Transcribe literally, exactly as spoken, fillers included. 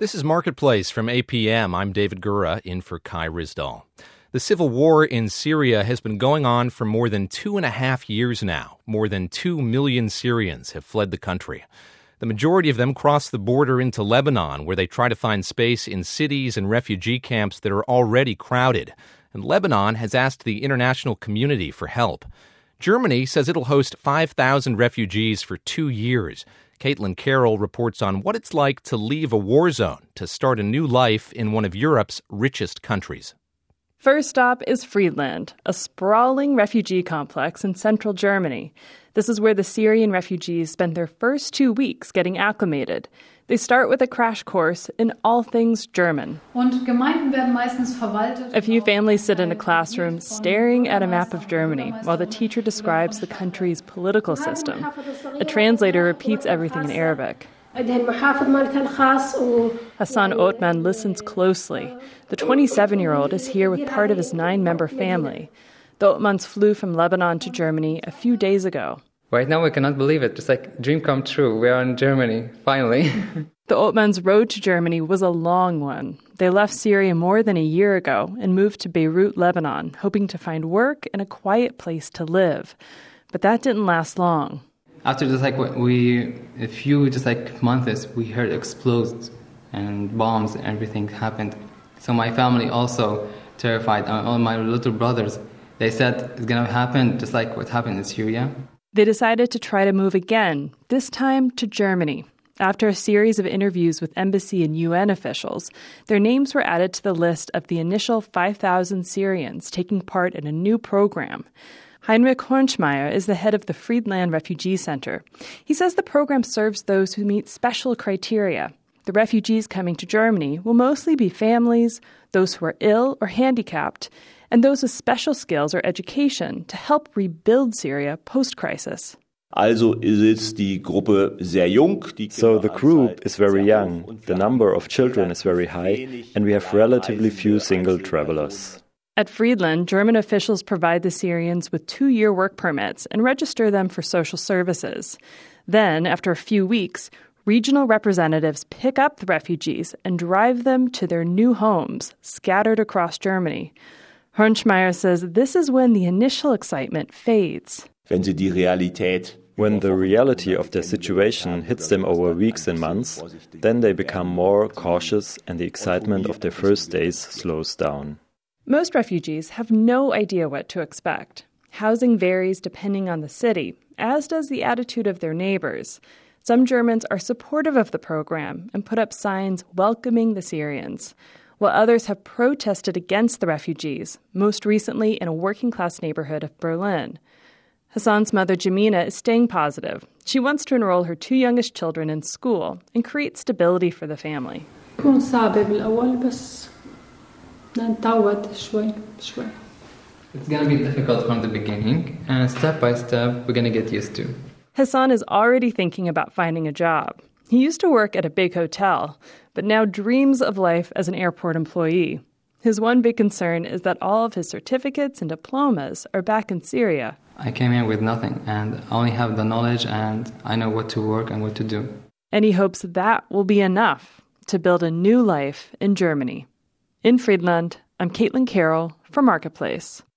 This is Marketplace from A P M. I'm David Gura, in for Kai Ryssdal. The civil war in Syria has been going on for more than two and a half years now. More than two million Syrians have fled the country. The majority of them cross the border into Lebanon, where they try to find space in cities and refugee camps that are already crowded. And Lebanon has asked the international community for help. Germany says it'll host five thousand refugees for two years. Caitlin Carroll reports on what it's like to leave a war zone to start a new life in one of Europe's richest countries. First stop is Friedland, a sprawling refugee complex in central Germany. This is where the Syrian refugees spend their first two weeks getting acclimated. They start with a crash course in all things German. A few families sit in a classroom staring at a map of Germany while the teacher describes the country's political system. A translator repeats everything in Arabic. Hassan Othman listens closely. The twenty-seven-year-old is here with part of his nine-member family. The Othmans flew from Lebanon to Germany a few days ago. Right now, we cannot believe it. It's like a dream come true. We are in Germany, finally. The Othmans' road to Germany was a long one. They left Syria more than a year ago and moved to Beirut, Lebanon, hoping to find work and a quiet place to live. But that didn't last long. After just like we, a few just like months, we heard explosions and bombs and everything happened. So my family also terrified. All my little brothers, they said it's going to happen just like what happened in Syria. They decided to try to move again, this time to Germany. After a series of interviews with embassy and U N officials, their names were added to the list of the initial five thousand Syrians taking part in a new program. Heinrich Hornschmeyer is the head of the Friedland Refugee Center. He says the program serves those who meet special criteria. The refugees coming to Germany will mostly be families, those who are ill or handicapped, and those with special skills or education to help rebuild Syria post-crisis. So the group is very young, the number of children is very high, and we have relatively few single travelers. At Friedland, German officials provide the Syrians with two-year work permits and register them for social services. Then, after a few weeks, regional representatives pick up the refugees and drive them to their new homes, scattered across Germany. Hornschmeyer says this is when the initial excitement fades. When the reality of their situation hits them over weeks and months, then they become more cautious and the excitement of their first days slows down. Most refugees have no idea what to expect. Housing varies depending on the city, as does the attitude of their neighbors. Some Germans are supportive of the program and put up signs welcoming the Syrians, while others have protested against the refugees, most recently in a working-class neighborhood of Berlin. Hassan's mother, Jamina, is staying positive. She wants to enroll her two youngest children in school and create stability for the family. It's going to be difficult from the beginning, and step by step, we're going to get used to. Hassan is already thinking about finding a job. He used to work at a big hotel, but now dreams of life as an airport employee. His one big concern is that all of his certificates and diplomas are back in Syria. I came here with nothing, and I only have the knowledge, and I know what to work and what to do. And he hopes that will be enough to build a new life in Germany. In Friedland, I'm Caitlin Carroll for Marketplace.